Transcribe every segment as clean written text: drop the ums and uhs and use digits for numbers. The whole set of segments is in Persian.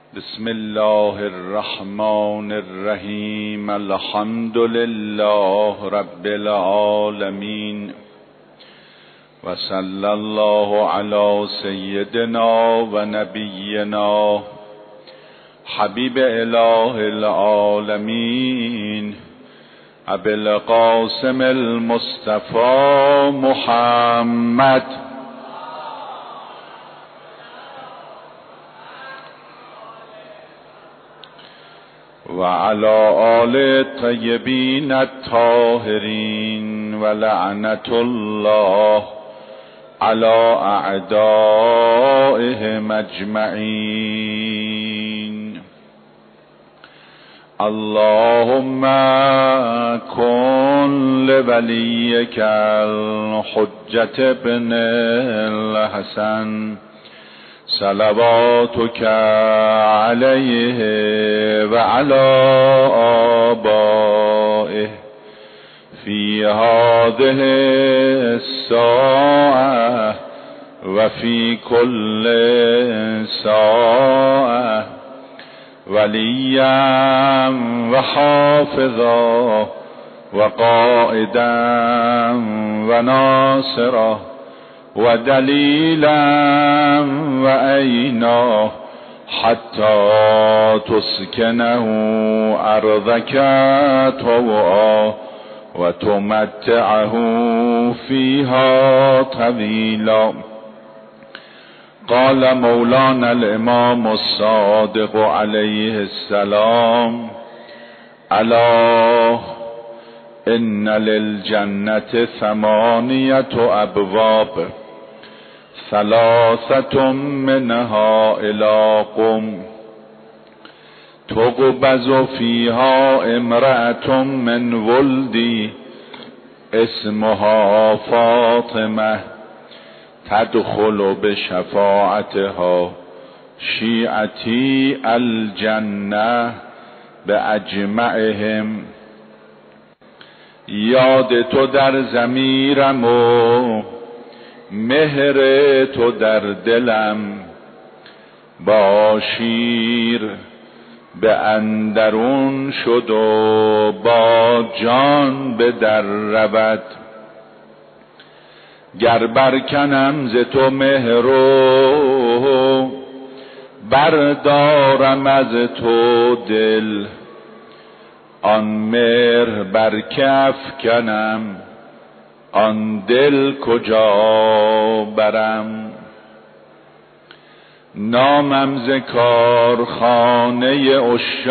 بسم الله الرحمن الرحیم. الحمد لله رب العالمین و صلی الله علی سیدنا و نبینا حبیب اله العالمین ابی القاسم المصطفى محمد و علی آل الطیبین الطاهرین و لعنت الله علی اعدائهم اجمعین. اللهم کن لولیک الحجة ابن الحسن صلواتك عليه وعلى آبائه في هذه الساعة وفي كل ساعة وليا وحافظا وقائدا وناصرا ودلیلا و عینا حتی تسکنه ارضک طوعا و تمتعه فیها طویلا. قال مولانا الامام الصادق علیه السلام: الا ان للجنة 8 ابواب ثلاثة منها إلى قم تقبض فيها امرأة من ولدي اسمها فاطمة تدخل بشفاعتها شيعتي الجنة بأجمعهم. یاد تو در ضمیرم و مهر تو در دلم، با شیر به اندرون شد و با جان به در رود. گر برکنم ز تو مهر و بردارم از تو دل، آن مهر بر کف کنم آن دل کجا برم. نامم ز کارخانه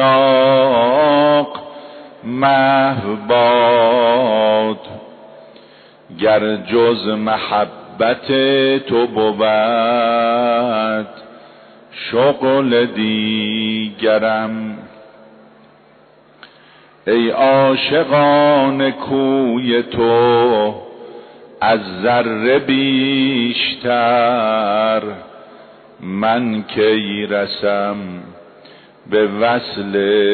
عشاق محو باد، گر جز محبت تو بود شغل دیگرم. ای عاشقان کوی تو از ذره بیشتر، من کی رسم به وصل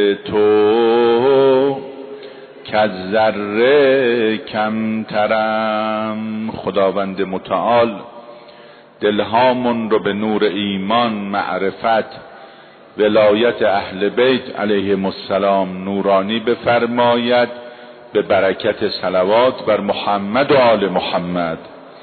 تو کز ذره کمترم. خداوند متعال دلهامون رو به نور ایمان، معرفت، ولایت اهل بیت علیهم السلام نورانی بفرماید به برکت صلوات بر محمد و آل محمد.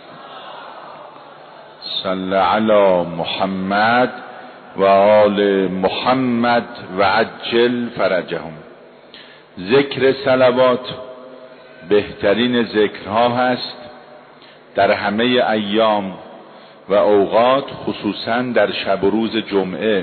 صل علی محمد و آل محمد و عجل فرجهم. ذکر صلوات بهترین ذکرها هست در همه ایام و اوقات، خصوصا در شب و روز جمعه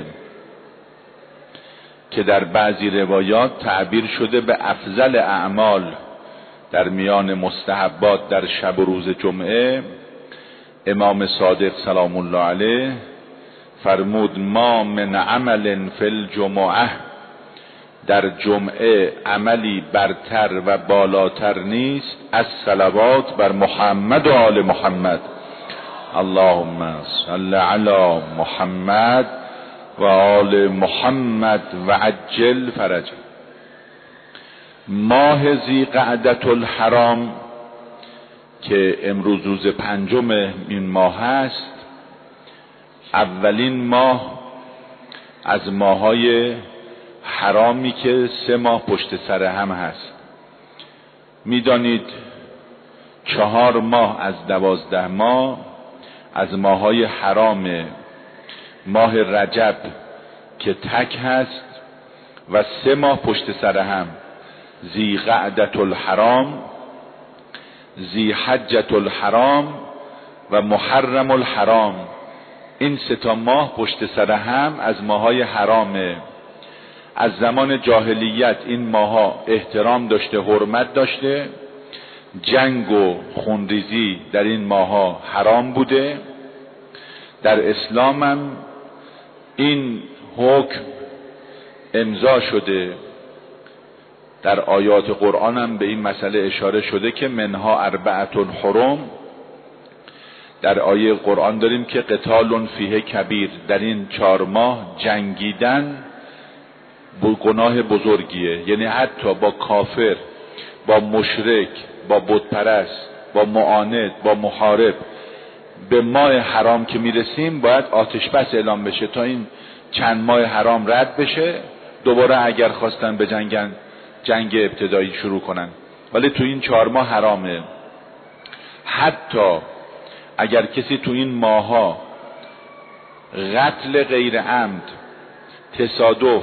که در بعضی روایات تعبیر شده به افضل اعمال. در میان مستحبات در شب و روز جمعه امام صادق سلام الله علیه فرمود: ما من عمل فی الجمعه، در جمعه عملی برتر و بالاتر نیست از صلوات بر محمد و آل محمد. اللهم صل علی محمد و آل محمد و عجل فرجهم. ماه ذیقعدة الحرام که امروز روز 5 این ماه است، اولین ماه از ماهای حرامی که 3 ماه پشت سر هم هست. میدانید 4 ماه از 12 ماه از ماهای حرام، ماه رجب که تک هست و 3 ماه پشت سر هم، ذی قعدة الحرام، ذی حجة الحرام و محرم الحرام. این 3 ماه پشت سر هم از ماهای حرامه. از زمان جاهلیت این ماها احترام داشته، حرمت داشته، جنگ و خونریزی در این ماها حرام بوده. در اسلام هم این حکم امضا شده، در آیات قرآن هم به این مسئله اشاره شده که منها 4 حرم. در آیه قرآن داریم که قتال فیه کبیر، در این 4 ماه جنگیدن گناه بزرگیه. یعنی حتی با کافر، با مشرک، با بتپرست، با معاند، با محارب به ماه حرام که میرسیم باید آتش بس اعلام بشه تا این چند ماه حرام رد بشه، دوباره اگر خواستن به جنگن جنگ ابتدایی شروع کنن. ولی تو این 4 ماه حرامه. حتی اگر کسی تو این ماها قتل غیر عمد، تصادف،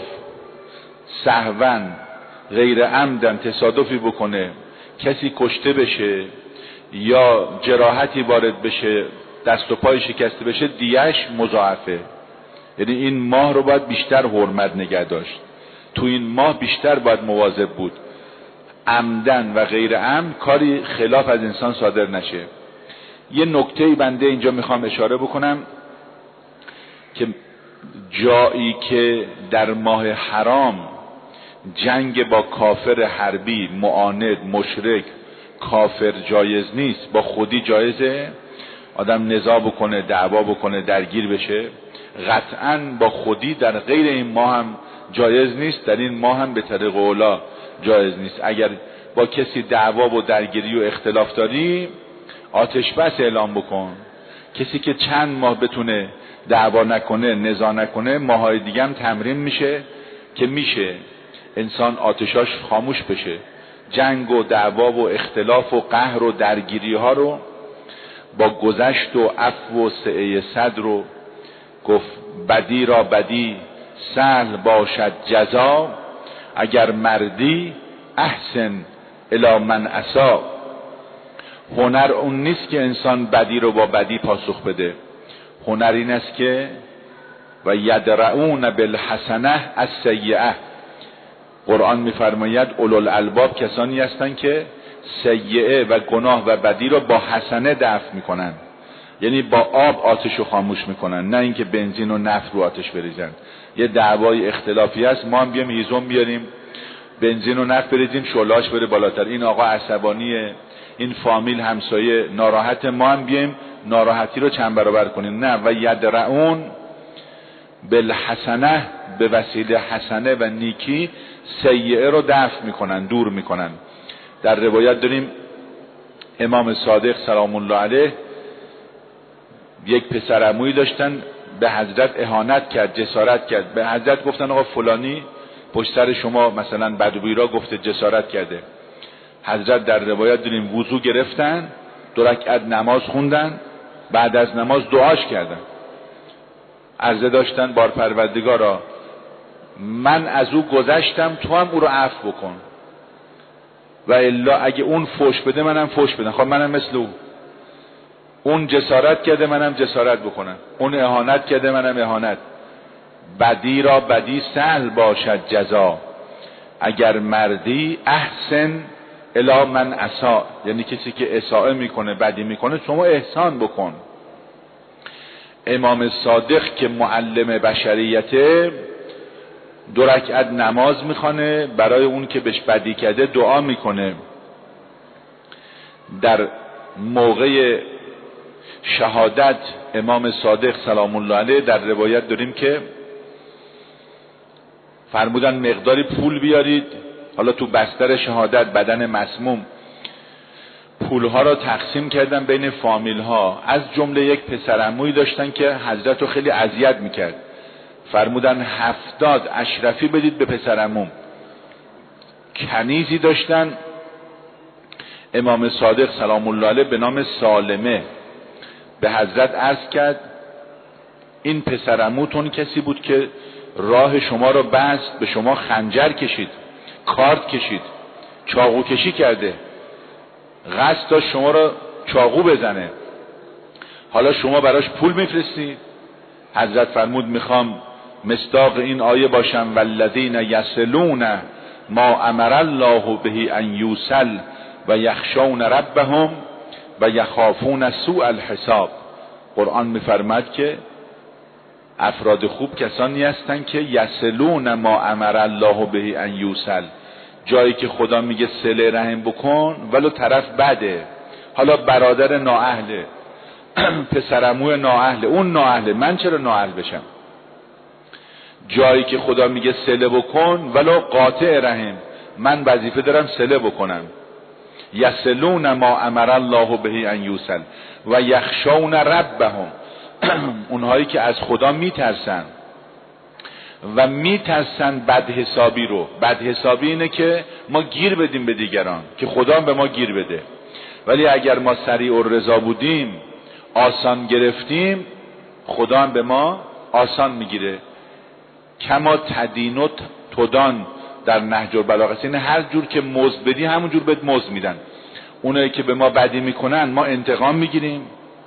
سهوا غیر عمدن تصادفی بکنه، کسی کشته بشه یا جراحتی وارد بشه، دست و پای شکسته بشه، دیهش مضاعفه. یعنی این ماه رو باید بیشتر حرمت نگه داشت، تو این ماه بیشتر باید مواظب بود، عمدن و غیر عمد کاری خلاف از انسان صادر نشه. یه نکته بنده اینجا میخوام اشاره بکنم که جایی که در ماه حرام جنگ با کافر حربی، معاند، مشرک، کافر جایز نیست، با خودی جایزه آدم نزاع بکنه، دعوا بکنه، درگیر بشه. قطعاً با خودی در غیر این ماه هم جایز نیست، در این ماه هم به طریق اولا جایز نیست. اگر با کسی دعوا و درگیری و اختلاف داری، آتش بس اعلام بکن. کسی که چند ماه بتونه دعوا نکنه، نزاع نکنه، ماهای دیگه هم تمرین میشه که میشه انسان آتشاش خاموش بشه. جنگ و دعوا و اختلاف و قهر و درگیری ها رو با گذشت و عفو و سعه صدر رو گفت بدی را بدی سهل باشد جزا، اگر مردی احسن الی من اسا. هنر اون نیست که انسان بدی رو با بدی پاسخ بده، هنر این است که و یدرعون بالحسنه السیئه. قرآن میفرماید اولوالالباب کسانی هستند که سیئه و گناه و بدی رو با حسنه دفع میکنن، یعنی با آب آتش رو خاموش میکنن، نه اینکه بنزین و نفت رو آتش بریزن. یه دعوای اختلافی هست، ما هم بیام هیزم بیاریم بنزین و نفت بریزیم شعله‌اش بره بالاتر، این آقا عصبانیه، این فامیل همسایه ناراحت، ما هم بیایم ناراحتی رو چند برابر کنیم. نه، و یدرعون بالحسنه، به وسیله حسنه و نیکی سیئه رو دفع میکنن، دور میکنن. در روایت داریم امام صادق سلام الله علیه یک پسر عمویی داشتن، به حضرت اهانت کرد، جسارت کرد. به حضرت گفتن آقا فلانی پشت سر شما مثلا بدگویی را گفته، جسارت کرده. حضرت در روایت داریم وضو گرفتن، 2 رکعت نماز خوندن، بعد از نماز دعاش کردن، عرضه داشتن بار پروردگارا من از او گذشتم، تو هم او رو عفو بکن، و الا اگه اون فوش بده منم فوش بدم، خب منم مثل او. اون جسارت کرده منم جسارت بکنم، اون اهانت کرده منم اهانت. بدی را بدی سهل باشد جزا، اگر مردی احسن الی من اساء. یعنی کسی که اساءه میکنه، بدی میکنه، شما احسان بکن. امام صادق که معلم بشریته 2 رکعت نماز میخونه، برای اون که بهش بدی کرده دعا میکنه. در موقع شهادت امام صادق سلام الله علیه در روایت داریم که فرمودن مقداری پول بیارید. حالا تو بستر شهادت بدن مسموم پولها را تقسیم کردن بین فامیل ها، از جمله یک پسر عمویی داشتن که حضرت رو خیلی اذیت میکرد. فرمودن 70 اشرفی بدید به پسرعموم. کنیزی داشتن امام صادق سلام الله علیه به نام سالمه، به حضرت عرض کرد این پسرعموتون کسی بود که راه شما رو بست، به شما خنجر کشید، کارد کشید، چاقو کشی کرده، قصد داشت شما رو چاقو بزنه، حالا شما براش پول میفرستی؟ حضرت فرمود میخوام مصداق این آیه باشم والذین یصلون ما امر الله به ان یوصل و یخشون ربهم و یخافون سوء الحساب. قرآن میفرماد که افراد خوب کسانی هستند که یصلون ما امر الله به ان یوصل، جایی که خدا میگه صله رحم بکن ولو طرف بده، حالا برادر نااهله، پسرعمو نااهله، اون نااهله، من چرا نااهل بشم؟ جایی که خدا میگه صله بکن ولو قاطع رحم، من وظیفه دارم صله بکنم. یصلون ما امر الله به ان یوصل و یخشون ربهم، اونهایی که از خدا میترسن و میترسن بدحسابی رو. بدحسابی اینه که ما گیر بدیم به دیگران که خدا به ما گیر بده، ولی اگر ما سریع الرضا بودیم، آسان گرفتیم، خدا هم به ما آسان میگیره. کما تدین و تدان در نهج البلاغه، یعنی هر جور که مزد بدی همون جور بهت مزد میدن. اونایی که به ما بدی میکنن ما انتقام میگیریم،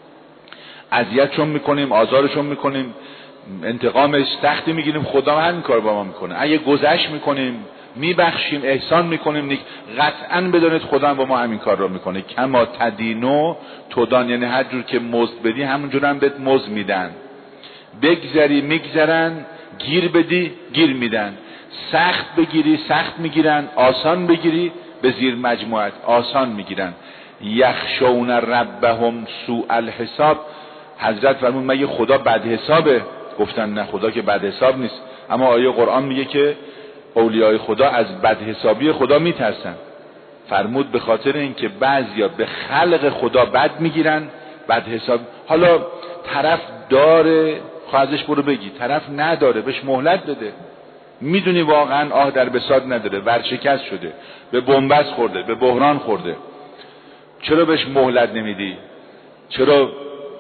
اذیتشون میکنیم، آزارشون میکنیم، انتقامش سختی میگیریم، خدا هم همین کار با ما میکنه. اگه گذشت میکنیم، میبخشیم، احسان میکنیم، قطعا بدونید خدا هم با ما همین کار رو میکنه. کما تدینو تدان، یعنی هر جور که مزد بدی همون جور هم بهت مزد میدن. بگذری میگذرن، گیر بدی گیر میدن، سخت بگیری سخت میگیرن، آسان بگیری به زیر مجموعت آسان میگیرن. یخشون ربهم سوء الحساب، حضرت فرمود مگه خدا بد حسابه؟ گفتن نه، خدا که بد حساب نیست، اما آیه قرآن میگه که اولیای خدا از بد حسابی خدا میترسن. فرمود به خاطر اینکه بعضیا به خلق خدا بد میگیرن، بد حساب. حالا طرف داره، خواهدش برو بگی، طرف نداره بهش مهلت بده. میدونی واقعا آه در بساط نداره، ورشکست شده، به بنبست خورده، به بحران خورده، چرا بهش مهلت نمیدی؟ چرا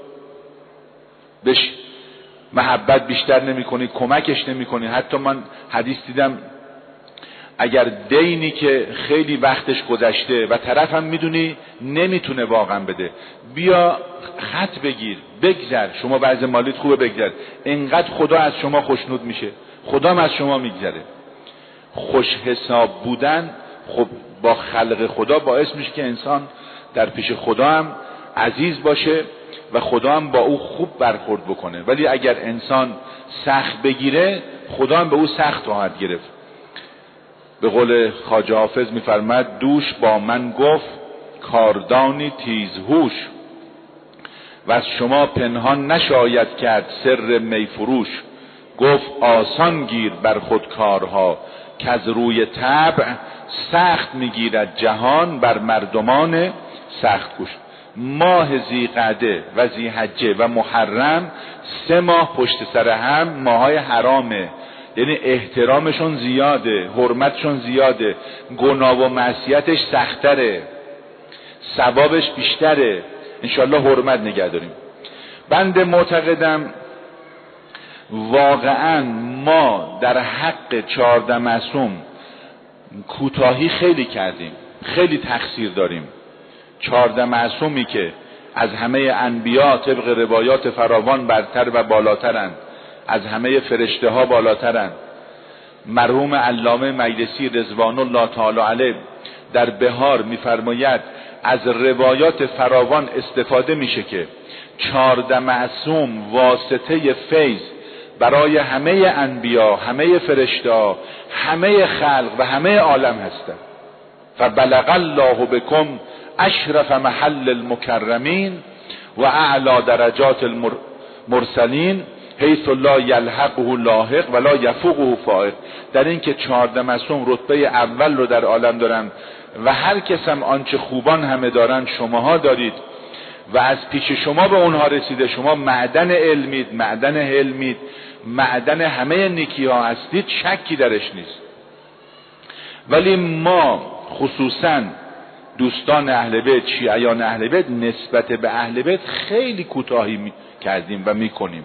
بهش محبت بیشتر نمی کنی، کمکش نمی کنی؟ حتی من حدیث دیدم اگر دینی که خیلی وقتش گذشته و طرف هم میدونی نمیتونه واقعا بده، بیا خط بگیر بگذر، شما وضع مالیت خوبه بگذر، اینقدر خدا از شما خوشنود میشه، خدا هم از شما میگذره. خوش حساب بودن خب با خلق خدا باعث میشه که انسان در پیش خدا هم عزیز باشه و خدا هم با او خوب برخورد بکنه. ولی اگر انسان سخت بگیره، خدا هم به او سخت خواهد گرفت. به قول خواجه حافظ میفرماد دوش با من گفت کاردانی تیزهوش، و از شما پنهان نشاید کرد سر میفروش. گفت آسان گیر بر خود کارها، که از روی طبع سخت میگیرد جهان بر مردمان سخت کوش. ماه ذیقعده و ذیحجه و محرم 3 ماه پشت سر هم ماهای حرامه، یعنی احترامشون زیاده، حرمتشون زیاده، گناه و معصیتش سختره، ثوابش بیشتره. انشالله حرمت نگه داریم. بنده معتقدم واقعا ما در حق 14 معصوم کوتاهی خیلی کردیم، خیلی تقصیر داریم. 14 معصومی که از همه انبیا طبق روایات فراوان برتر و بالاترند، از همه فرشته ها بالاترند. مرحوم علامه مجلسی رضوان الله تعالی علیه در بهار میفرماید از روایات فراوان استفاده میشه که 14 معصوم واسطه فیض برای همه انبیا، همه فرشته ها، همه خلق و همه عالم هستند. فبلغ الله بكم اشرف محل المکرمین و اعلی درجات المرسلین حیث لا یلحقه لاحق ولا یفوقه فائق. در این که 14 معصوم رتبه اول رو در عالم دارن و هر کس هم آنچه خوبان همه دارن شماها دارید و از پیش شما به اونها رسیده. شما معدن علمید، معدن حلمید، معدن همه نیکی ها هستید شکی درش نیست. ولی ما خصوصا دوستان اهل بیت، شیعیان اهل بیت، نسبت به اهل بیت خیلی کوتاهی کردیم و میکنیم.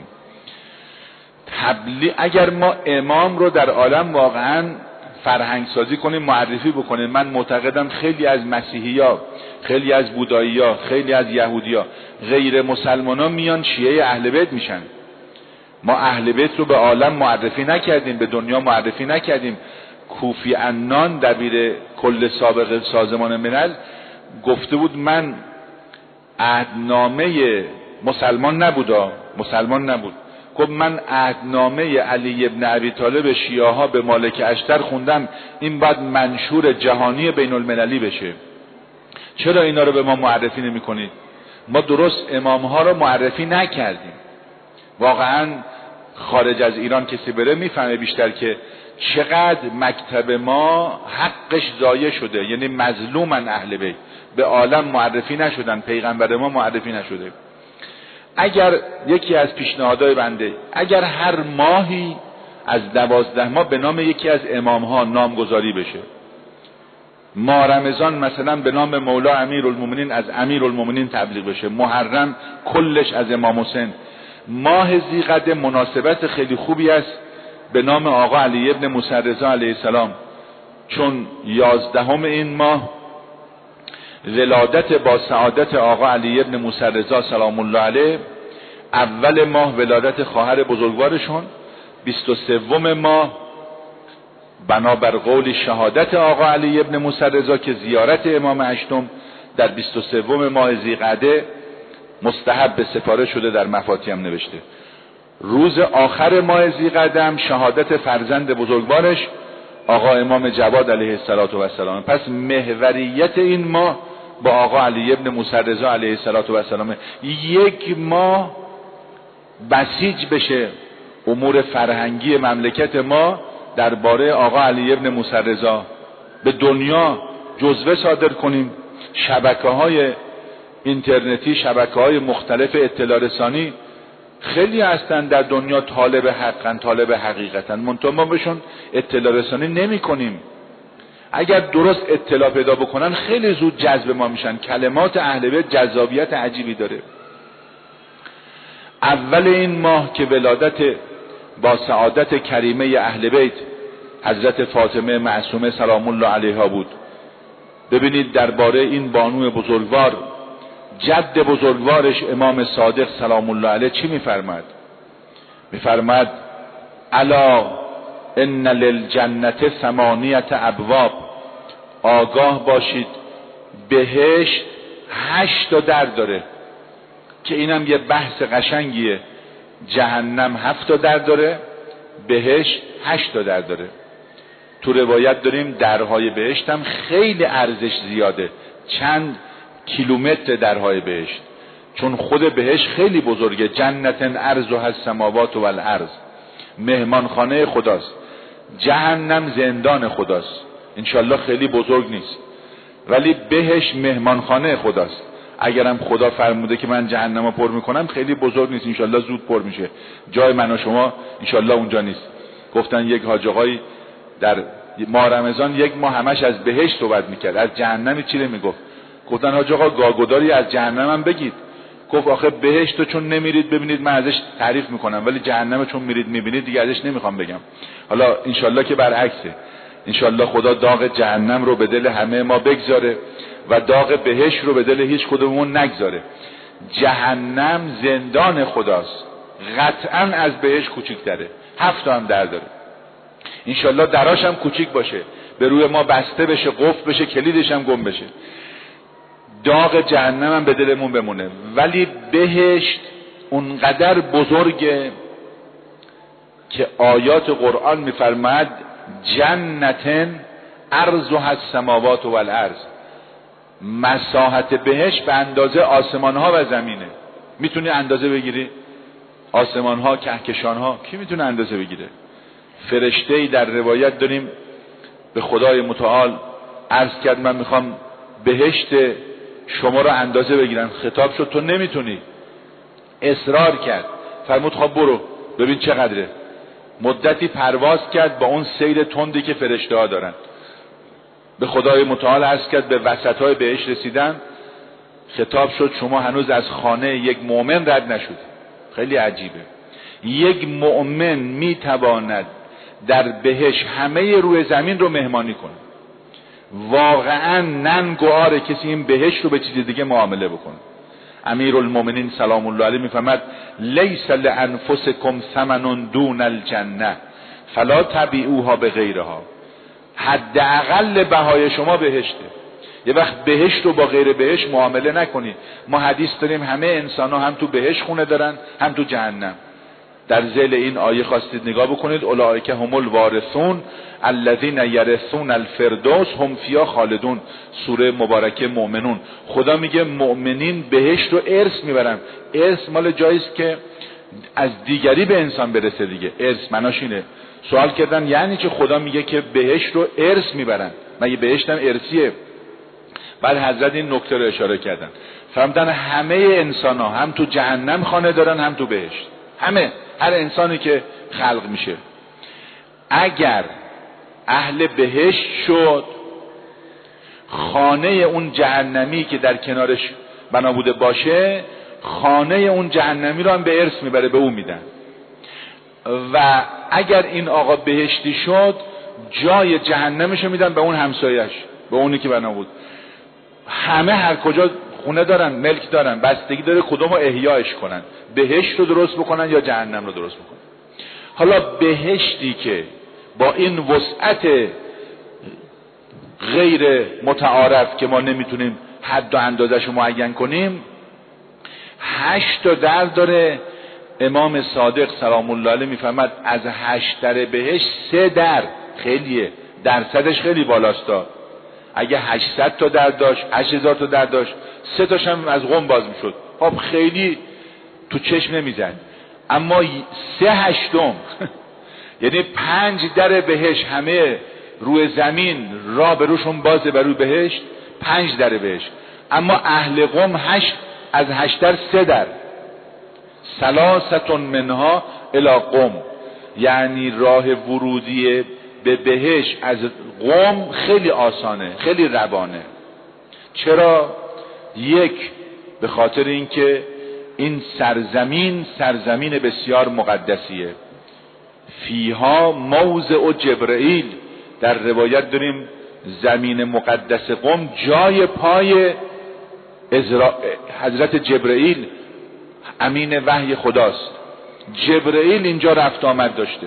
اگر ما امام رو در عالم واقعا فرهنگ سازی کنیم، معرفی بکنیم، من معتقدم خیلی از مسیحی‌ها، خیلی از بودایی‌ها، خیلی از یهودی‌ها، غیر مسلمان‌ها میان شیعه اهل بیت میشن. ما اهل بیت رو به عالم معرفی نکردیم، به دنیا معرفی نکردیم. کوفی عنان دبیر کل سابق سازمان ملل گفته بود من عهدنامه مسلمان نبود، گفت من عهدنامه علی ابن ابی طالب شیعه ها به مالک اشتر خوندم، این باید منشور جهانی بین المللی بشه. چرا اینا رو به ما معرفی نمی کنید؟ ما درست امام ها رو معرفی نکردیم. واقعا خارج از ایران کسی بره میفهمه بیشتر که چقدر مکتب ما حقش ضایع شده، یعنی مظلومن اهل بیت، به عالم معرفی نشدن، پیغمبر ما معرفی نشده. اگر یکی از پیشنهادهای بنده، اگر هر ماهی از 12 ماه به نام یکی از امام ها نامگذاری بشه، ماه رمضان مثلا به نام مولا امیرالمومنین از امیرالمومنین تبلیغ بشه، محرم کلش از امام حسین، ماه ذیقعده مناسبت خیلی خوبی است به نام آقا علی ابن موسی رضا علیه السلام، چون 11 این ماه ولادت با سعادت آقا علی ابن موسی رضا سلام الله علیه، اول ماه ولادت خواهر بزرگوارشون، 23 ماه بنابر قول شهادت آقا علی ابن موسی رضا که زیارت امام هشتم در 23 ماه ذیقعده مستحب به سفارش شده، در مفاتیح هم نوشته. روز آخر ماه ذیقعده هم شهادت فرزند بزرگوارش آقا امام جواد علیه السلام. پس محوریت این ماه با آقا علی ابن موسی رضا علیه السلام. یک ماه بسیج بشه امور فرهنگی مملکت ما درباره آقا علی ابن موسی رضا، به دنیا جزوه صادر کنیم. شبکه‌های اینترنتی، شبکه‌های مختلف اطلاع رسانی خیلی هستن در دنیا، طالب حقن، طالب حقیقتن، منتها ما بهشون اطلاع رسانی نمی کنیم. اگر درست اطلاع پیدا بکنن خیلی زود جذب ما میشن. کلمات اهل بیت جذابیت عجیبی داره. اول این ماه که ولادت با سعادت کریمه اهل بیت حضرت فاطمه معصومه سلام الله علیها بود، ببینید درباره این بانو بزرگوار جد بزرگوارش امام صادق سلام الله علیه چی میفرماد؟ میفرماد الا ان للجنة 8 ابواب، آگاه باشید بهشت 8 در داره، که اینم یه بحث قشنگیه. جهنم 7 در داره، بهشت 8 در داره. تو روایت داریم درهای بهشت هم خیلی ارزش زیاده، چند کیلومتر درهای بهشت، چون خود بهشت خیلی بزرگه. جنتن ارضها السماوات والارض، مهمانخانه خداست. جهنم زندان خداست، انشالله خیلی بزرگ نیست، ولی بهشت مهمانخانه خداست. اگرم خدا فرموده که من جهنمو پر میکنم خیلی بزرگ نیست، انشالله زود پر میشه. جای من و شما انشالله اونجا نیست. گفتن یک حاج آقایی در ماه رمضان 1 ماه همش از بهشت صحبت میکرد، از جهنم چی نمیگفت. گفتن حاج آقا گاگوداری از جهنم هم بگید. گفت آخه بهشت رو چون نمیرید ببینید من ازش تعریف میکنم، ولی جهنم چون میرید میبینید دیگه ازش نمیخوام بگم. حالا انشالله که برعکسه، انشالله خدا داغ جهنم رو به دل همه ما بگذاره و داغ بهشت رو به دل هیچ کدوممون نگذاره. جهنم زندان خداست، قطعا از بهشت کوچیک‌تره، 7 هم در داره. انشالله دراش هم کوچیک باشه، به روی ما بسته بشه، قفل بشه، کلیدش هم گم بشه. داغ جهنم هم به دلمون بمونه. ولی بهشت اونقدر بزرگه که آیات قرآن میفرماد جنتن عرضها السماوات والارض، مساحت بهشت به اندازه آسمان ها و زمینه. میتونی اندازه بگیری؟ آسمان ها، کهکشان ها، کی میتونه اندازه بگیره؟ فرشته‌ای در روایت داریم به خدای متعال عرض کرد من میخوام بهشت شما رو اندازه بگیرم. خطاب شد تو نمیتونی. اصرار کرد، فرمود خب برو ببین چقدره. مدتی پرواز کرد با اون سیر تندی که فرشته ها دارن، به خدای متعال عرض کرد به وسط های بهشت رسیدن، خطاب شد شما هنوز از خانه یک مؤمن رد نشد. خیلی عجیبه، یک مؤمن میتواند در بهشت همه روی زمین رو مهمانی کنه. واقعا ننگ و عار کسی این بهشت رو به چیز دیگه معامله بکنه. امیرالمومنین سلام الله علیه میفرماد لیس لانفسکم ثمن دون الجنه فلا تبیعوها بغیرها. حداقل بهای شما بهشته. یه وقت بهشت رو با غیر بهشت معامله نکنید. ما حدیث داریم همه انسان ها هم تو بهشت خونه دارن هم تو جهنم. در ذیل این آیه خواستید نگاه بکنید اولئک هم الوارثون الذین یرثون الفردوس هم فیها خالدون. سوره مبارکه مؤمنون. خدا میگه مؤمنین بهشت رو ارث میبرن. ارث مال جاییست که از دیگری به انسان برسه دیگه. ارث معناش اینه. سوال کردن یعنی که خدا میگه که بهشت رو ارث میبرن، مگه بهشت هم ارثیه؟ بعد حضرت این نکته رو اشاره کردن، فرمودن همه انسان ها هم تو جهنم خانه دارن هم تو بهشت. همه، هر انسانی که خلق میشه اگر اهل بهشت شد، خانه اون جهنمی که در کنارش بنا بوده باشه، خانه اون جهنمی رو هم به ارث میبره، به اون میدن. و اگر این آقا بهشتی شد، جای جهنمشو میدن به اون همسایش، به اونی که بنا بود. همه هر کجا خونه دارن، ملک دارن، بستگی داره کدوم رو احیایش کنن، بهشت رو درست بکنن یا جهنم رو درست بکنن. حالا بهشتی که با این وسعت غیر متعارف که ما نمیتونیم حد و اندازش رو معین کنیم، 8 تا در داره. امام صادق سلام الله علیه میفرماد از 8 در بهشت 3 در، خیلیه، درصدش خیلی بالاستا. اگه 800 تا در داشت، 8000 تا در داشت، 3 تاش هم از قم باز میشد، خب خیلی تو چشم نمیزد. اما 3/8 یعنی 5 در بهشت همه روی زمین را به روشون بازه بر روی بهشت، 5 در بهشت. اما اهل قم 8 از 8 در 3 در، 3 منها الی قم. یعنی راه ورودی به بهشت از قم خیلی آسانه، خیلی روانه. چرا؟ یک، به خاطر اینکه این سرزمین بسیار مقدسیه. فیها موضع جبرائیل، در روایت داریم زمین مقدس قم جای پای حضرت جبرائیل امین وحی خداست. جبرائیل اینجا رفت آمد داشته.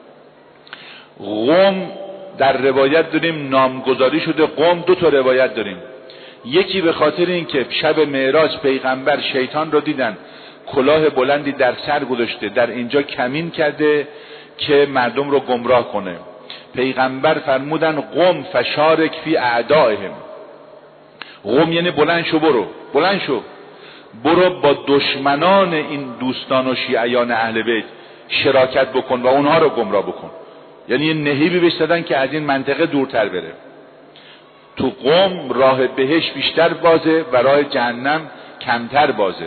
قم در روایت داریم نامگذاری شده قم، 2 تا روایت داریم. یکی به خاطر اینکه شب معراج پیغمبر شیطان رو دیدن کلاه بلندی در سر گذاشته، در اینجا کمین کرده که مردم رو گمراه کنه. پیغمبر فرمودن قم فشارک فی اعدائهم. قم یعنی بلند شو، بلند شو، برو با دشمنان این دوستان و شیعیان اهل بیت شراکت بکن و اونها رو گمراه بکن. یعنی یه نهیبی بهش دادن که از این منطقه دورتر بره. تو قم راه بهشت بیشتر بازه و راه جهنم کمتر بازه.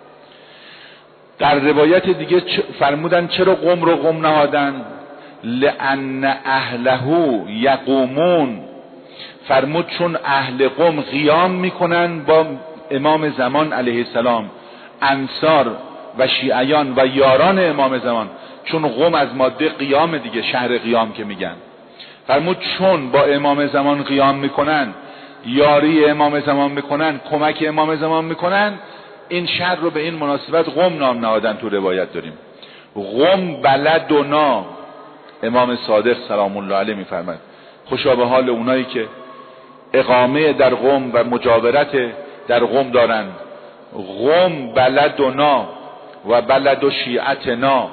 در روایت دیگه فرمودن چرا قم رو قم نهادن؟ لأن اهله یقومون. فرمود چون اهل قم قیام میکنن با امام زمان علیه السلام، انصار و شیعیان و یاران امام زمان. چون قم از ماده قیام دیگه، شهر قیام که میگن. فرمود چون با امام زمان قیام میکنن، یاری امام زمان میکنن، کمک امام زمان میکنن، این شهر رو به این مناسبت قم نام نهادن. تو روایت داریم قم بلدنا. امام صادق سلام الله علیه میفرماد خوشا به حال اونایی که اقامه در قم و مجاورت در قم دارن. قم بلدنا و بلد شیعتنا،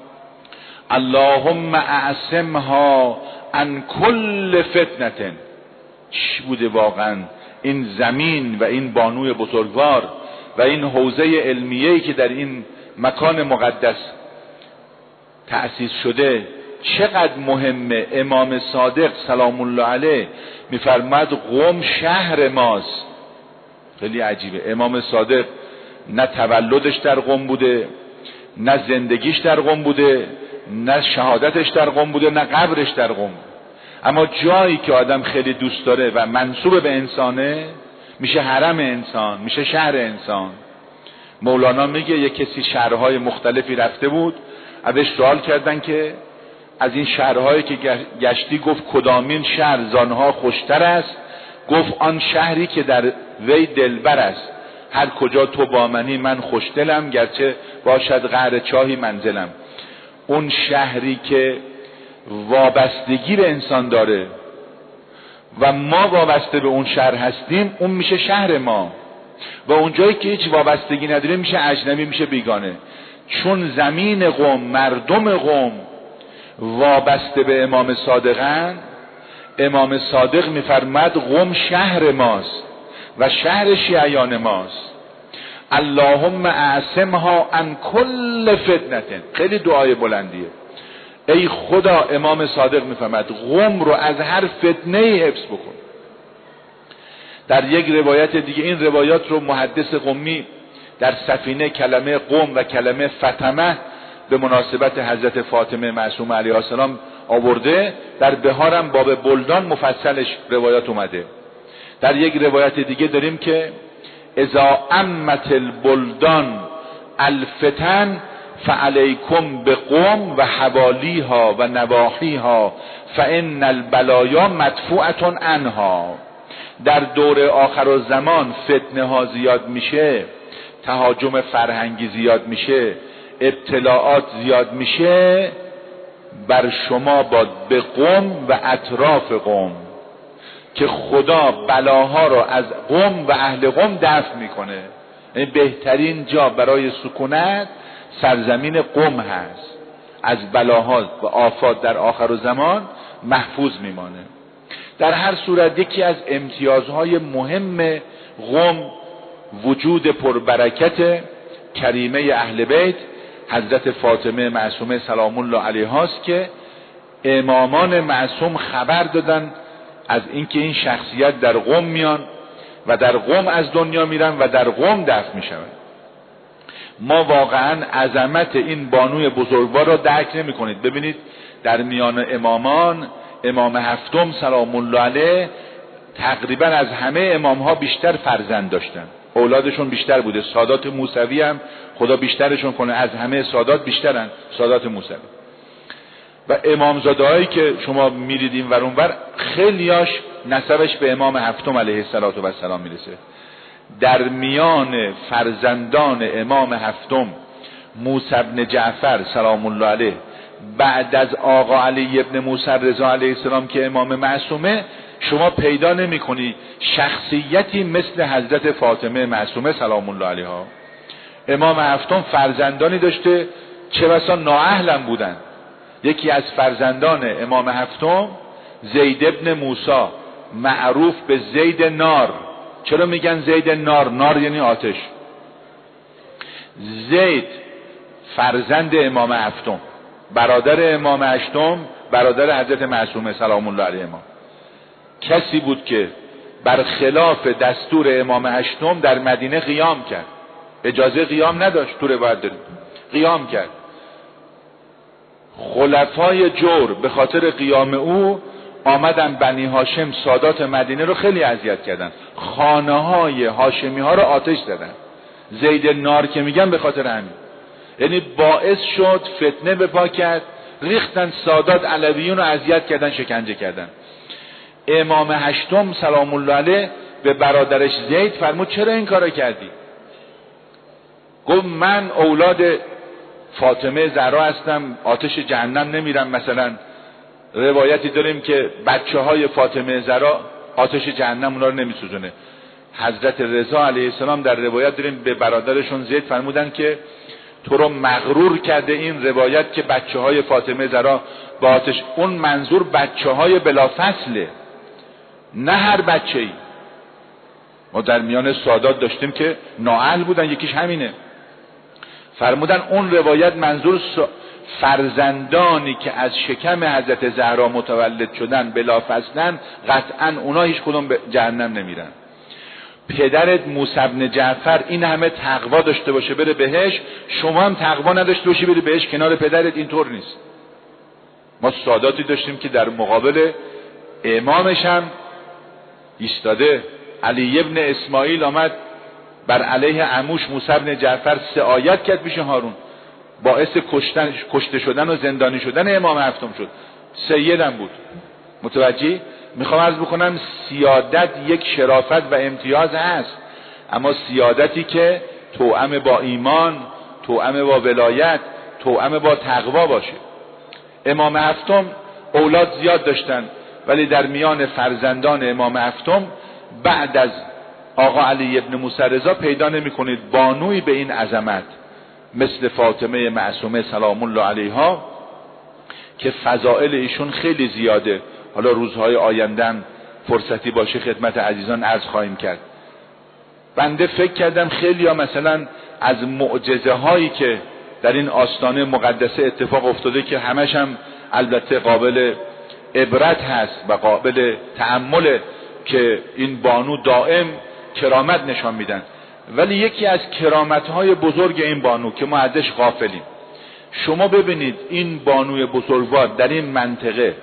اللهم اعصمها عن کل فتنه. چی بوده واقعا این زمین و این بانوی بزرگوار و این حوزه علمیه‌ای که در این مکان مقدس تأسیس شده چقدر مهمه. امام صادق سلام الله علیه میفرماد قم شهر ماست. خیلی عجیبه. امام صادق نه تولدش در قم بوده، نه زندگیش در قم بوده. نه شهادتش در قم بوده نه قبرش در قم، اما جایی که آدم خیلی دوست داره و منسوب به انسانه میشه حرم انسان، میشه شهر انسان. مولانا میگه یک کسی شهرهای مختلفی رفته بود، ازش سوال کردن که از این شهرهایی که گشتی گفت کدامین شهر زانها خوشتر است؟ گفت آن شهری که در وی دلبر است، هر کجا تو با منی من خوشدلم، گرچه باشد قعر چاهی منزلم. اون شهری که وابستگی به انسان داره و ما وابسته به اون شهر هستیم، اون میشه شهر ما. و اونجایی که هیچ وابستگی نداره میشه اجنبی، میشه بیگانه. چون زمین قم، مردم قم وابسته به امام صادقن، امام صادق میفرماد قم شهر ماست و شهر شیعیان ماست. اللهم اعصمها عن کل فتنه. خیلی دعای بلندیه. ای خدا، امام صادق میفرماد قم رو از هر فتنه حفظ بکن. در یک روایت دیگه، این روایات رو محدث قمی در سفینه کلمه قم و کلمه فتمه به مناسبت حضرت فاطمه معصومه علیها السلام آورده. در بهارم باب بلدان مفصلش روایات اومده. در یک روایت دیگه داریم که اذا امت البلدان الفتن فعلیکم بقم و حوالیها و نواحیها فان البلایا مدفوعة عنها. در دور آخر الزمان فتنه ها زیاد میشه، تهاجم فرهنگی زیاد میشه، ابتلاعات زیاد میشه، بر شما باد به قم و اطراف قم که خدا بلاها رو از قم و اهل قم دفع میکنه. این بهترین جا برای سکونت سرزمین قم هست، از بلاها و آفات در آخر الزمان محفوظ میمانه. در هر صورت یکی از امتیازهای مهم قم وجود پربرکت کریمه اهل بیت حضرت فاطمه معصومه سلام الله علیها است که امامان معصوم خبر دادن از اینکه این شخصیت در قم میان و در قم از دنیا میرن و در قم دفن میشن. ما واقعا عظمت این بانوی بزرگوار را درک نمی کنید. ببینید در میان امامان، امام هفتم سلام الله علیه تقریبا از همه امام ها بیشتر فرزند داشتن، اولادشون بیشتر بوده. سادات موسوی هم خدا بیشترشون کنه، از همه سادات بیشترن سادات موسوی. و امامزاده هایی که شما میرید این ور اون ور خیلیاش نسبش به امام هفتم علیه السلام میرسه. در میان فرزندان امام هفتم موسی بن جعفر سلام الله علیه بعد از آقا علی ابن موسی رضا علیه السلام که امام معصومه، شما پیدا نمی کنی شخصیتی مثل حضرت فاطمه معصومه سلام الله علیها. امام هفتم فرزندانی داشته چه بسا نااهلم بودن. یکی از فرزندان امام هفتم زید ابن موسی معروف به زید نار. چرا میگن زید نار؟ نار یعنی آتش. زید فرزند امام هفتم، برادر امام هشتم، برادر حضرت معصومه سلام الله علیهما، کسی بود که برخلاف دستور امام هشتم در مدینه قیام کرد. اجازه قیام نداشت، تو روایت داریم قیام کرد. خلفای جور به خاطر قیام او آمدن بنی هاشم سادات مدینه رو خیلی اذیت کردن، خانه های هاشمی ها رو آتش زدن. زید نار که میگن به خاطر همین، یعنی باعث شد فتنه به پا کرد، ریختن سادات علویون رو اذیت کردن، شکنجه کردن. امام هشتم سلام الله علیه به برادرش زید فرمود چرا این کارو کردی؟ گفت من اولاد فاطمه زهرا هستم، آتش جهنم نمیرم. مثلا روایتی داریم که بچه های فاطمه زهرا آتش جهنم اونا رو نمیسوزونه. حضرت رضا علیه السلام در روایت داریم به برادرشون زید فرمودن که تو رو مغرور کرده این روایت که بچه های فاطمه زهرا با آتش. اون منظور بچه های بلافصله، نه هر بچه ای. ما در میان سادات داشتیم که نااهل بودن، یکیش همینه. فرمودن اون روایت منظور فرزندانی که از شکم حضرت زهرا متولد شدن بلافصلن، قطعا اونا هیچ کدوم به جهنم نمیرن. پدرت موسی بن جعفر این همه تقوا داشته باشه بره بهش، شما هم تقوا نداشته باشی بری بهش کنار پدرت، اینطور نیست. ما ساداتی داشتیم که در مقابل امامش هم ایستاده. علی ابن اسماعیل آمد بر علیه عموش موسی بن جعفر 3 آیت کرد پیش هارون، باعث کشته شدن و زندانی شدن امام هفتم شد. سیدم بود. متوجهی؟ میخوام عرض بکنم سیادت یک شرافت و امتیاز هست، اما سیادتی که توأم با ایمان، توأم با ولایت، توأم با تقوا باشه. امام هفتم اولاد زیاد داشتن، ولی در میان فرزندان امام هفتم بعد از آقا علی ابن موسی رضا پیدا نمی کنید بانوی به این عظمت مثل فاطمه معصومه سلام الله علیها که فضائل ایشون خیلی زیاده. حالا روزهای آیندن فرصتی باشه خدمت عزیزان عرض خواهیم کرد. بنده فکر کردم خیلی ها مثلا از معجزه هایی که در این آستانه مقدسه اتفاق افتاده که همش هم البته قابل عبرت هست و قابل تأمل که این بانو دائم کرامت نشان میدن، ولی یکی از کرامت های بزرگ این بانو که ما ازش غافلیم، شما ببینید این بانوی بزرگوار در این منطقه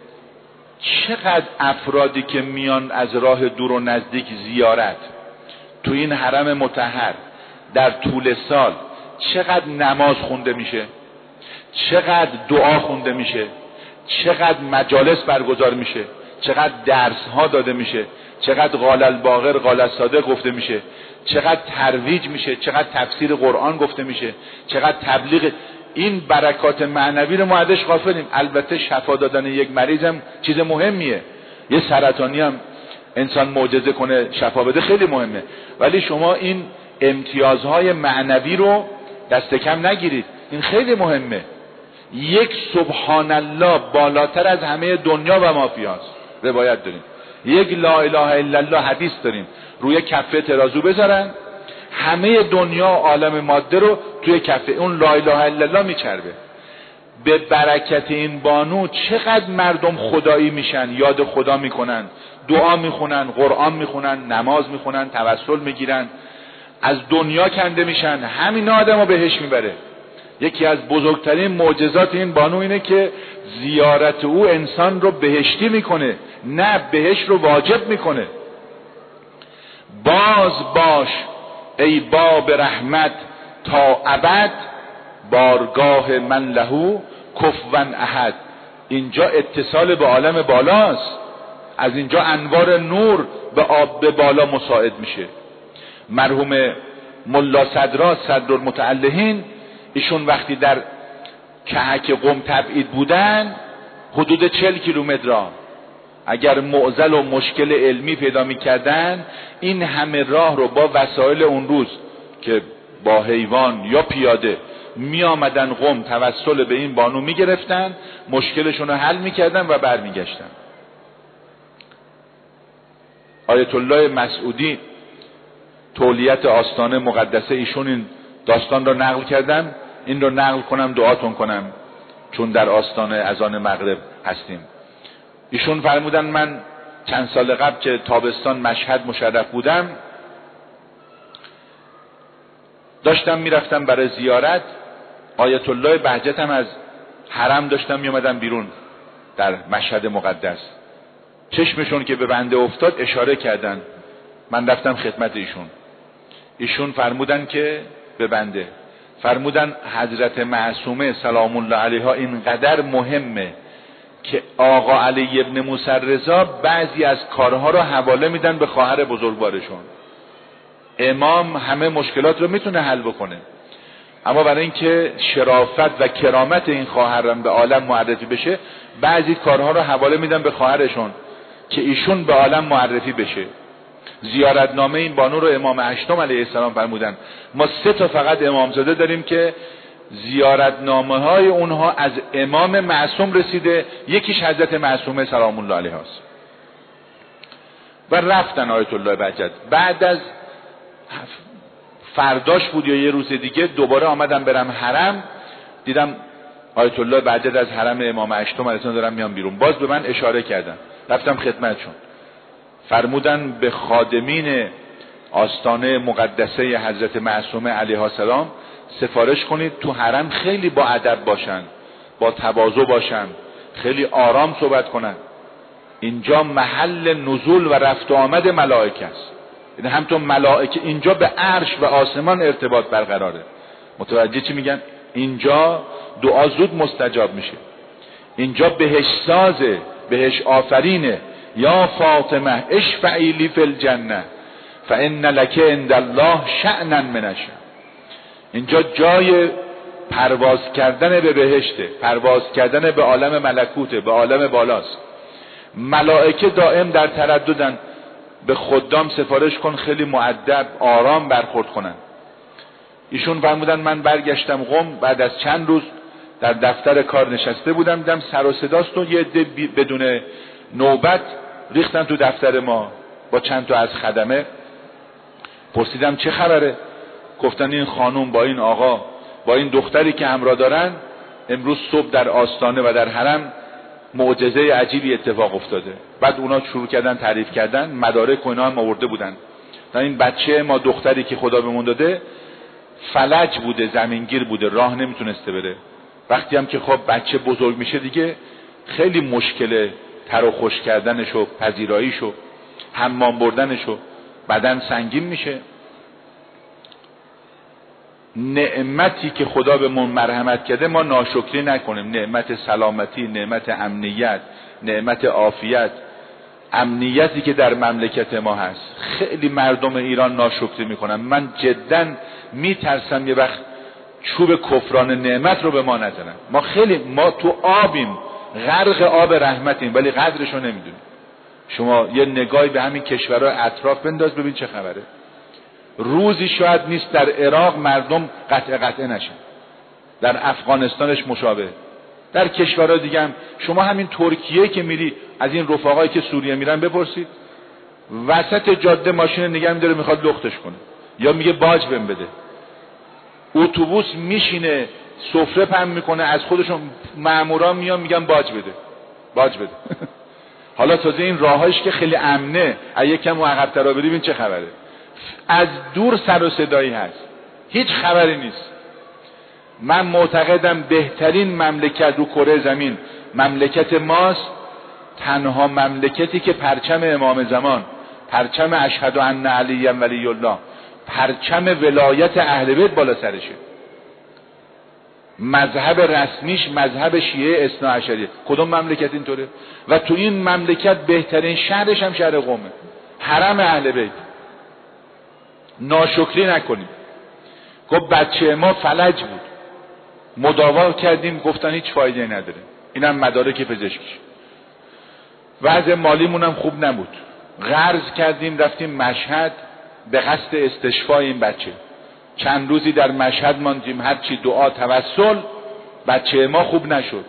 چقدر افرادی که میان از راه دور و نزدیک زیارت تو این حرم مطهر در طول سال چقدر نماز خونده میشه، چقدر دعا خونده میشه، چقدر مجالس برگزار میشه، چقدر درس ها داده میشه، چقدر قال الباقر قال الصادق گفته میشه، چقدر ترویج میشه، چقدر تفسیر قرآن گفته میشه، چقدر تبلیغ. این برکات معنوی رو ما ازش غافلیم. البته شفا دادن یک مریض هم چیز مهمیه، یه سرطانی هم انسان معجزه کنه شفا بده خیلی مهمه، ولی شما این امتیازهای معنوی رو دست کم نگیرید، این خیلی مهمه. یک سبحان الله بالاتر از همه دنیا و مافیاست. روایت داریم یک لا اله الا الله حدیث داریم روی کفه ترازو بذارن همه دنیا و عالم ماده رو توی کفه اون لا اله الا الله میچربه. به برکت این بانو چقدر مردم خدایی میشن، یاد خدا میکنن، دعا میخونن، قرآن میخونن، نماز میخونن، توسل میگیرن، از دنیا کنده میشن. همین آدمو بهش میبره. یکی از بزرگترین معجزات این بانو اینه که زیارت او انسان رو بهشتی میکنه، نه بهشت رو واجب میکنه. باز باش ای باب رحمت تا ابد، بارگاه من لهو کفون احد. اینجا اتصال به عالم بالاست، از اینجا انوار نور به آب به بالا مساعد میشه. مرحوم ملا صدرا صدرالمتعلهین ایشون وقتی در کهک قم تبعید بودن حدود 40 کیلومتر را اگر معضل و مشکل علمی پیدا میکردن این همه راه رو با وسایل اون روز که با حیوان یا پیاده می آمدن قم توسل به این بانو می گرفتن، مشکلشون رو حل میکردن و برمیگشتن. آیت الله مسعودی تولیت آستانه مقدسه ایشون این داستان رو نقل کردن. این رو نقل کنم دعاتون کنم چون در آستانه اذان مغرب هستیم. ایشون فرمودن من چند سال قبل که تابستان مشهد مشرف بودم داشتم میرفتم برای زیارت، آیت الله بهجت هم از حرم داشتم میومدم بیرون در مشهد مقدس. چشمشون که به بنده افتاد اشاره کردن، من رفتم خدمت ایشون فرمودن که به بنده فرمودن حضرت معصومه سلام الله علیها اینقدر مهمه که آقا علی ابن موسی رضا بعضی از کارها رو حواله میدن به خواهر بزرگوارشون. امام همه مشکلات رو میتونه حل بکنه، اما برای اینکه شرافت و کرامت این خواهرم به عالم معرفی بشه بعضی کارها رو حواله میدن به خواهرشون که ایشون به عالم معرفی بشه. زیارتنامه این بانو رو امام هشتم علیه السلام فرمودن ما 3 تا فقط امامزاده داریم که زیارتنامه های اونها از امام معصوم رسیده، یکیش حضرت معصومه سلام الله علیها است. و رفتن آیت الله بهجت. بعد از فرداش بود یا یه روز دیگه دوباره آمدم برم حرم، دیدم آیت الله بهجت از حرم امام هشتم علیه السلام دارم میام بیرون. باز به من اشاره کردن، رفتم خدمتشون. فرمودن به خادمین آستانه مقدسه حضرت معصومه علیها السلام سفارش کنید تو حرم خیلی با ادب باشن، با تواضع باشن، خیلی آرام صحبت کنن. اینجا محل نزول و رفت و آمد ملائکه است. یعنی همونطور ملائکه اینجا به عرش و آسمان ارتباط برقراره. متوجه چی میگن؟ اینجا دعا زود مستجاب میشه. اینجا بهش سازه، بهش آفرینه. یا فاطمه اشفعی لی فی الجنه فان لک عند الله شأنا من الشأن. اینجا جای پرواز کردن به بهشته، پرواز کردن به عالم ملکوته، به عالم بالاست. ملائکه دائم در ترددن، به خدام سفارش کن خیلی مؤدب آرام برخورد کنن. ایشون فرمودن من برگشتم قم، بعد از چند روز در دفتر کار نشسته بودم، دیدم سر و صداست و یه عده بدون نوبت ریختن تو دفتر ما با چند تا از خدمه. پرسیدم چه خبره؟ گفتن این خانوم با این آقا با این دختری که همراه دارن امروز صبح در آستانه و در حرم معجزه عجیبی اتفاق افتاده. بعد اونا شروع کردن تعریف کردن، مدارک و اینا هم آورده بودن. این بچه ما دختری که خدا بهمون داده فلج بوده، زمینگیر بوده، راه نمیتونسته بره. وقتی هم که خب بچه بزرگ میشه دیگه خیلی مشکله تر و خوش کردنش و پذیراییش و حمام بردنش و بدن سنگین میشه. نعمتی که خدا به من مرحمت کرده ما ناشکری نکنیم. نعمت سلامتی، نعمت امنیت، نعمت عافیت، امنیتی که در مملکت ما هست. خیلی مردم ایران ناشکری میکنن. من جدا میترسم یه وقت چوب کفران نعمت رو به ما نزنن. ما تو آبیم، غرق آب رحمتیم، ولی قدرشو نمیدونیم. شما یه نگاهی به همین کشورهای اطراف بنداز ببین چه خبره. روزی شاید نیست در عراق مردم قطع نشن، در افغانستانش مشابه، در کشورهای دیگه هم. شما همین ترکیه که میری از این رفقایی که سوریه میرن بپرسید، وسط جاده ماشین نگه میداره میخواد لختش کنه یا میگه باج بهم بده. اتوبوس میشینه سفره پهن میکنه، از خودشون مامورا میان میگن باج بده. حالا تازه این راهاش که خیلی امنه، اگه کم عقب‌تر بری ببین چه خبره. از دور سر و صدایی هست، هیچ خبری نیست. من معتقدم بهترین مملکت رو کره زمین مملکت ماست. تنها مملکتی که پرچم امام زمان، پرچم اشهد ان علی ولی الله، پرچم ولایت اهل بیت بالا سرشه. مذهب رسمیش مذهب شیعه اثناعشریه. کدوم مملکت اینطوره؟ و تو این مملکت بهترین شهرش هم شهر قم، حرم اهل بیت. ناشکری نکنیم. گفت بچه ما فلج بود، مداوا کردیم، گفتن هیچ فایده نداره. اینم مدارک پزشکیش. وضع مالیمون هم خوب نبود، قرض کردیم رفتیم مشهد به قصد استشفای این بچه. چند روزی در مشهد ماندیم، هرچی دعا توسل، بچه ما خوب نشد.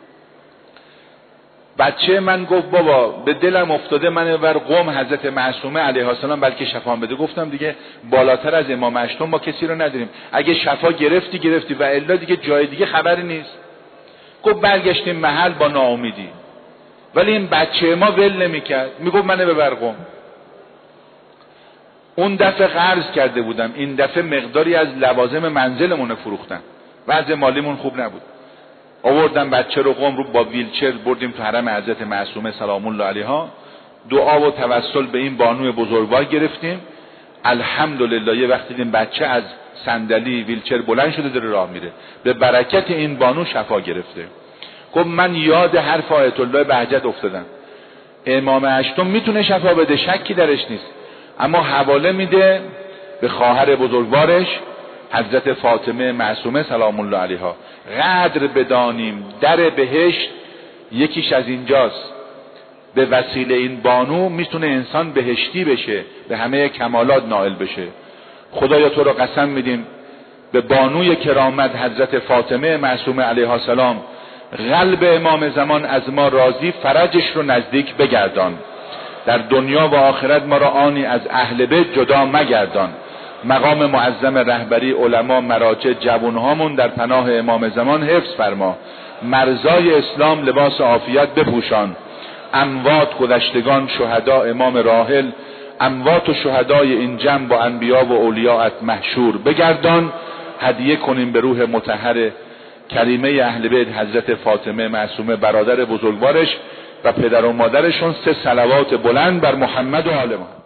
بچه من گفت بابا به دلم افتاده من ور قم حضرت معصومه علیها السلام بلکه شفا بده. گفتم دیگه بالاتر از امام اشتم ما کسی رو نداریم، اگه شفا گرفتی و الا دیگه جای دیگه خبری نیست. گفت برگشتیم محل با ناامیدی، ولی این بچه ما ول نمیکرد، میگفت منو ببر قم. اون دفعه قرض کرده بودم، این دفعه مقداری از لوازم منزلمون فروختن، وضع مالیمون خوب نبود. آوردم بچه رو قم رو با ویلچر بردیم تو حرم حضرت معصومه سلام الله علیها. دعا و توسل به این بانوی بزرگوار گرفتیم. الحمدلله یه وقتی دیدیم بچه از صندلی ویلچر بلند شده داره راه میره، به برکت این بانو شفا گرفته. گفت من یاد حرف آیت الله بهجت افتادم، امام اشتم میتونه شفا بده، شکی درش نیست، اما حواله میده به خواهر بزرگوارش حضرت فاطمه معصومه سلام الله علیها. قدر بدانیم در بهشت یکیش از اینجاست. به وسیله این بانو میتونه انسان بهشتی بشه، به همه کمالات نائل بشه. خدایا تو رو قسم میدیم به بانوی کرامت حضرت فاطمه معصومه علیها السلام، قلب امام زمان از ما راضی، فرجش رو نزدیک بگردان. در دنیا و آخرت ما را آنی از اهل بیت جدا مگردان. مقام معظم رهبری علما مراجع جوانهامون در پناه امام زمان حفظ فرما. مرزای اسلام لباس عافیت بپوشان. اموات گذشتگان شهدا امام راحل، اموات و شهدای این جمع با انبیا و اولیاءت محشور بگردان. هدیه کنیم به روح مطهر کریمه اهل بیت حضرت فاطمه معصومه برادر بزرگوارش و پدر و مادرشون 3 صلوات بلند بر محمد و آل محمد.